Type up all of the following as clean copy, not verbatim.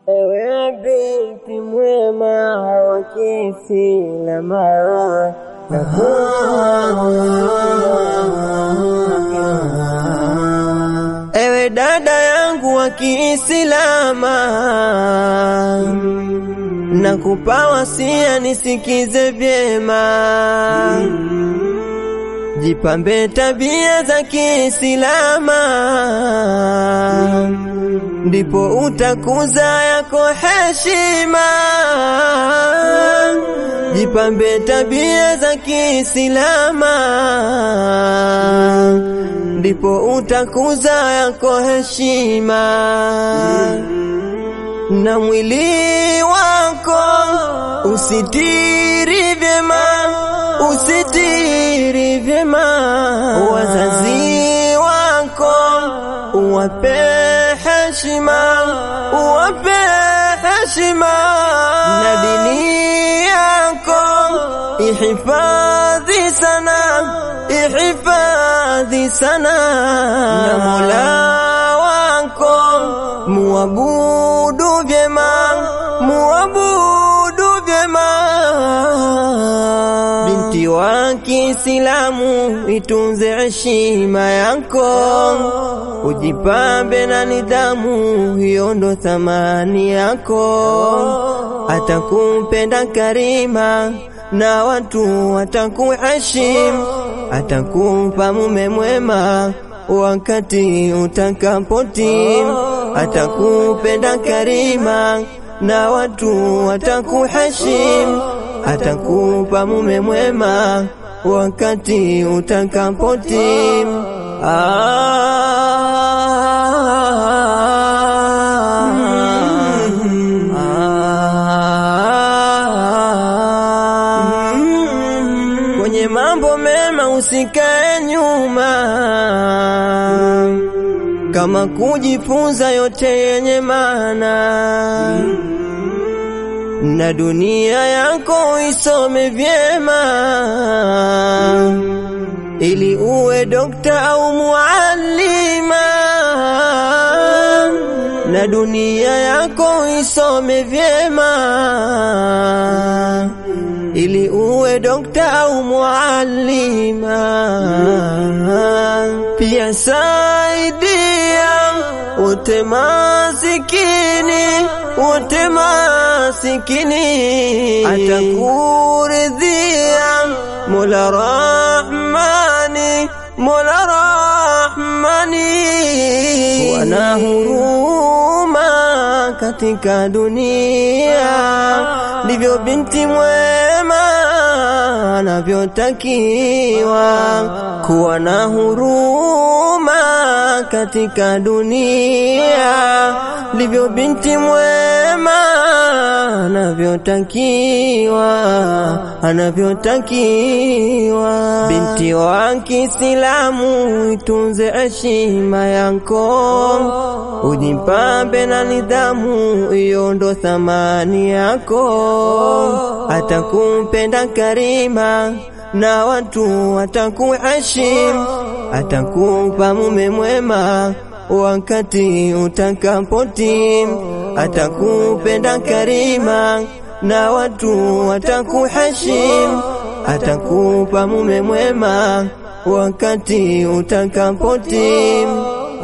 Ewe binti mwema wa Kiislamu, ewe dada yangu wa Kiislamu, nakupa wasia nisikize vyema. Jipambe tabia za Kiislamu, ndipo utakuza yako heshima. Jipambe tabia za Kiislamu, ndipo utakuza yako heshima. Na mwili wako usitiri vyema, usitiri vyema. Wazazi wako uwape heshima, uwape heshima. Na dini yako ihifadhi sana, ihifadhi sana. Na Mola wako muabudu vyema, muabudu vyema. Binti wa Kiislamu, itunze heshima yako, ujipambe na nidhamu, hiyo ndo thamani yako. Atakupenda karima na watu watakuheshimu, atakupa mume mwema wakati utakapotimu. Atakupenda karima na watu watakuheshimu, atakupa mume mwema wakati utakapotimu. Kwenye mambo mema usikae nyuma, kama kujifunza yote yenye maana. Na dunia yako isome vyema, ili uwe dokta au muallima. Na dunia yako isome vyema, ili uwe dokta au muallima. Pia saidia wote masikini, wote masikini. Atakuridhia Mola Rahmani, Mola Rahmani. Wana huruma katika dunia, ndivyo binti mwema anavyotakiwa. Kuwa na huruma katika dunia, ndivyo binti mwema anavyotakiwa, anavyotakiwa. Binti wa Kiislamu, itunze heshima yako, ujipambe na nidhamu, hiyo ndo thamani yako. Atakupenda karima na watu watakuheshimu, atakupa mume mwema wakati utakapotimu. Atakupenda karima na watu watakuheshimu, atakupa mume mwema wakati utakapotimu.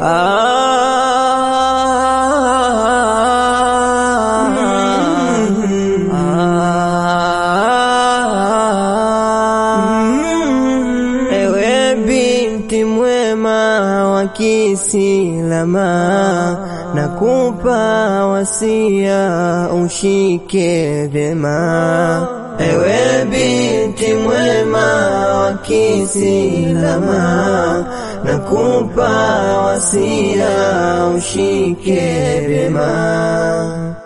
Ewe binti mwema wa Kiislamu, nakupa wasia ushike vyema. Ewe binti mwema wa Kiislamu, nakupa wasia ushike vyema.